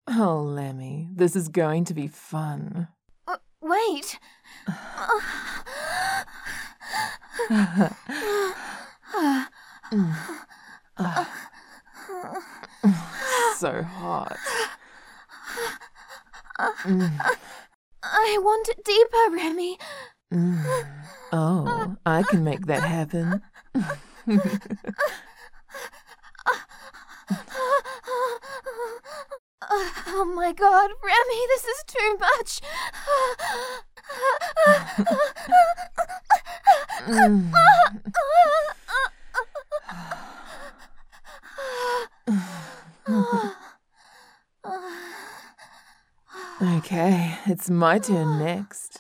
Oh, Lemmy, this is going to be fun. Wait. So hot. I want it deeper, Remy. Oh, I can make that happen. Oh my God, Remy, this is too much. Okay, it's my turn next.